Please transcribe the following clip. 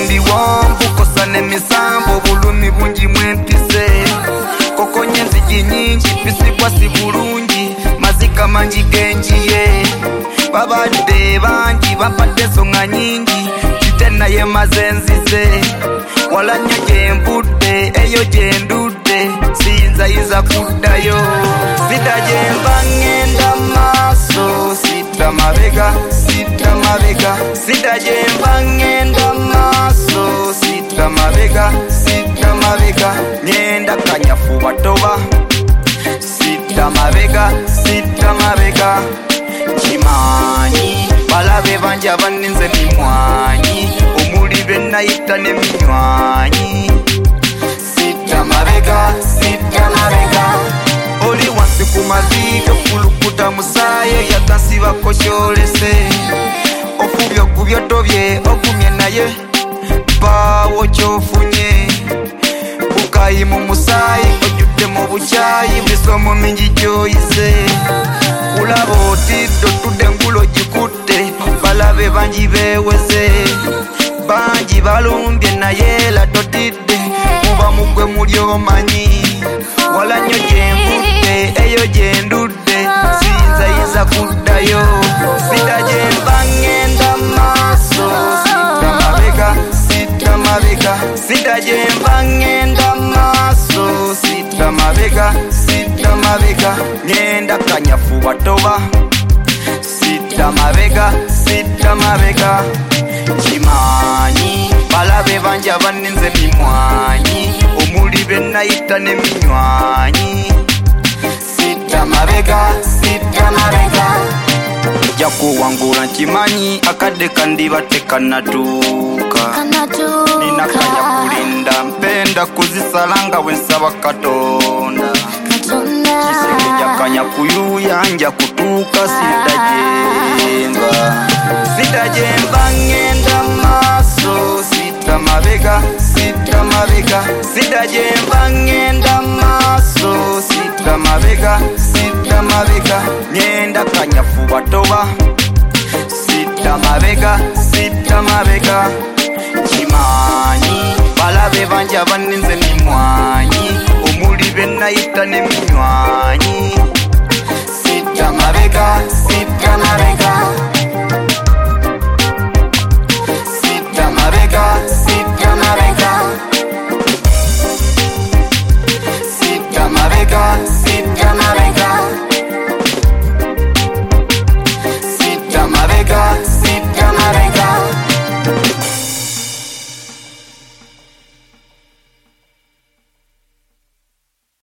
ndi wambukosa n'emisambo bulumi bungi mwempise koko nyenzigi nyingi pisibwa si bulungi mazika mangi genjiye babadde bangi bampadde ensonga nyingi kite naye maze nzize wala nnyo gyembudde eyo gyendudde siyinzayiza kuddayo sida gyemba ngenda maaso sida mabega sida mabega sida gyemba ngenda maaso sida mabega sida mabega ngenda kanyafu batoba sida mabega sida mabega kimanyi balabe bangi abaninze mimwanyi omuli bennayita n'eminywanyi sida mabega sida mabega oli wansi ku maziga kulukuta musaayi yagansibako kyolese ofubye okubye tobye ogumye naye baawo kyofunye bukayi mu musaayi ojjudde mu bukyayi misomo mingi gyoyize kulaba otidde otudde engulo gikutte balabe bangi beeweze bangi balumbye naye la totidde muba mugwe muli omanyi wala nnyo gyembudde eyo gyendudde siyinzayiza kuddayo sida gyemba ngenda maaso sida mabega sida mabega sida gyemba ngenda maaso sida mabega sida mabega ngenda kanyafu batoba sida mabega sida mabega kimanyi balabe bangi abaninze mimwanyi omuli bennayita n'eminywanyi sida mabega sida mabega ojja kuwangula nkimanyi akadde kandiba tekanatuuka nina kanya kulinda mpenda kuzisala nga bwensaba katonda kisenge jakanya kuyuya nja kutuuka sida gyemba sida gyemba ngenda maaso sida mabega sida mabega sida gyemba ngenda maaso sida mabega sida mabega ngenda kanyafu batoba sida mabega sida mabega kimanyi balabe bangi abaninze mimwanyi omuli bennayita